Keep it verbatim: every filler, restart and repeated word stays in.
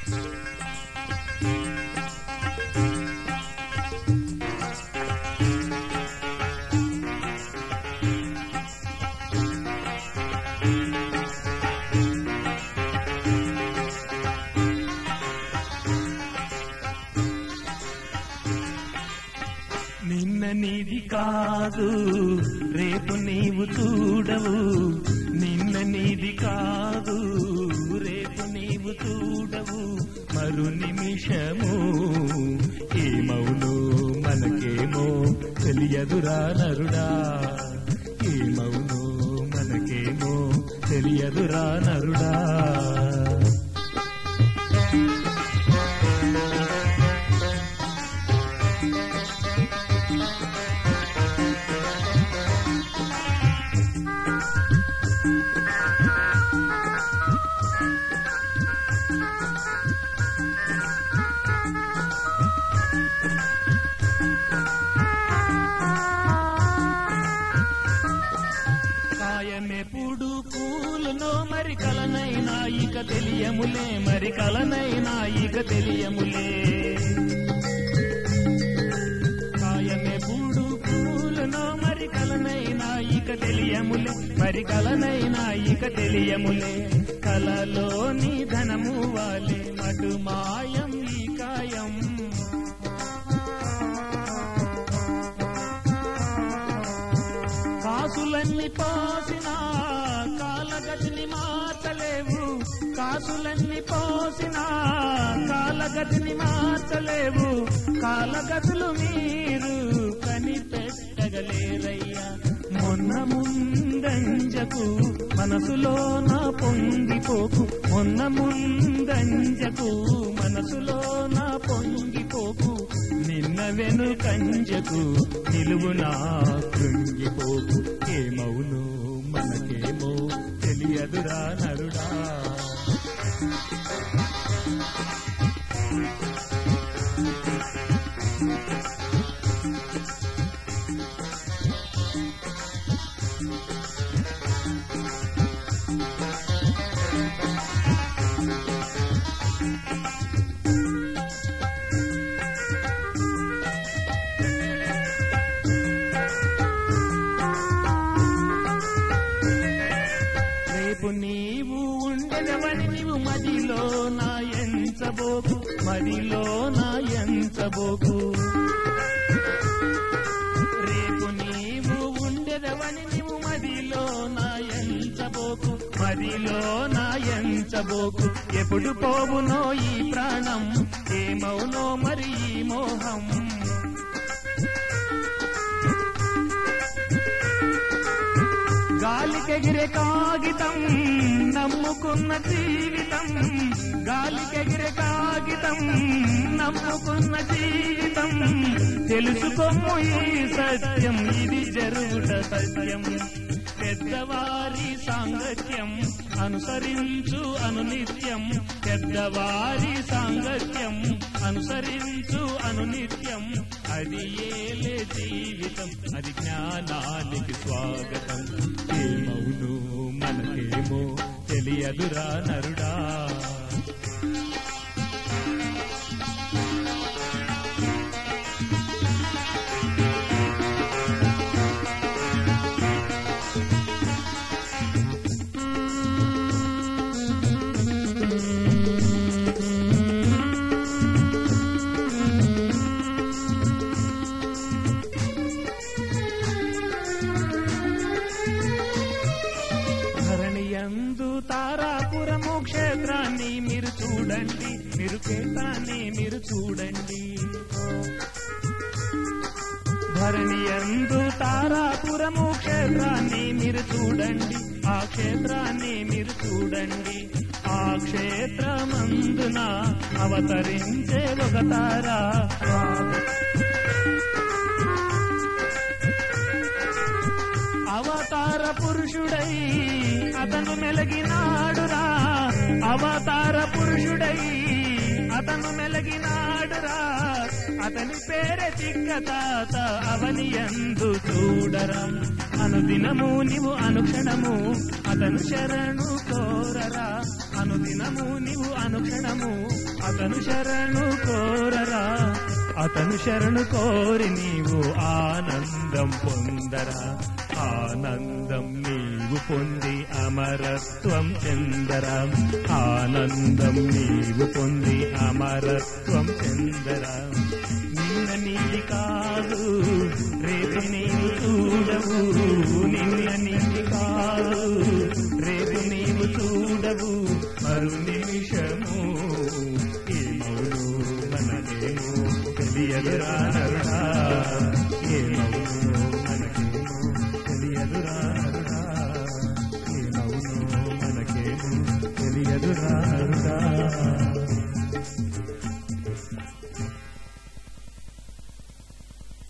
నిన్న నీది కాదు రేపు నీవు చూడవు, నిన్న నీది కాదు రేపు నీవు చూడవు, మరు నిమిషము ఏమవును మనకేమో తెలియదురా నరుడా, ఏమవును మనకేమో తెలియదురా నరుడా. కాయమెప్పుడు పూలునో మరి కలనైనా ఇక తెలియములే, మరి కలనైనా ఇక తెలియములే. కాయమెప్పుడు పూలునో మరి కలనైనా ఇక తెలియములే, మరి కలనైనా ఇక తెలియములే. కలలోని ధనము వాలే మటు మాయం ఈ కాయం, కాసులన్నీ పోసినా కాలగతిని మార్చలేవు, కాసులన్నీ పోసినా కాలగతిని మార్చలేవు, కాలగతులు మీరు కనిపెట్టగలేరయ్యా. మొన్న ముందంజకు మనసులో నా పొంగిపోకు, మొన్న ముందంజకు మనసులో నా పొంగిపోకు, నిన్న వెనుకంజకు నిలువునా కృంగిపోకు. ఏమవును మనకేమో తెలియదురా నరుడా. రేపు నీవు ఉండెదవని నీవు మదిలో నా ఎంచబోకు, మదిలో నా ఎంచబోకు. రేపు నీవు ఉండెదవని నీవు మదిలో నా ఎంచబోకు, మదిలో నా ఎంచబోకు. ఎప్పుడు పోవునో ఈ ప్రాణం, ఏమవునో మరి ఈ మోహం. గాలికెగిరే కాగితం నమ్ముకున్న జీవితం, గాలికెగిరే కాగితం నమ్ముకున్న జీవితం. తెలుసుకోము ఈ సత్యం, ఇది జరుగుట సత్యం. పెద్దవారి సాంగత్యం అనుసరించు అనునిత్యం, పెద్దవారి సాంగత్యం అనుసరించు అనునిత్యం. అది ఏలే జీవితం, అది జ్ఞానానికి స్వాగతం. ఏమవును మనకేమో తెలియదురా నరుడా. ధరణియందు తారాపురము క్షేత్రాన్ని మీరు చూడండి, మీరు క్షేత్రాన్ని మీరు చూడండి. ధరణియందు తారాపురము క్షేత్రాన్ని మీరు చూడండి, ఆ క్షేత్రాన్ని మీరు చూడండి. ఆ క్షేత్రమందున అవతరించే ఒక తారా, అవతార పురుషుడై అతను మెలగినాడురా, అవతార పురుషుడై అతను మెలగినాడురా. అతని పేరే చిక్కతాత అవని యందు చూడరా. అనుదినము నీవు అనుక్షణము అతను శరణు కోరరా, అనుదినము నీవు అనుక్షణము అతను శరణు కోరరా, అతను శరణు కోరి నీవు ఆనందం పొందరా. ఆనందం నీవు పొంది అమరత్వం చెందరా, ఆనందం నీవు పొంది అమరత్వం చెందరా. నిన్న నీ కాదు రేపు నీ చూడవు, నిన్న నీ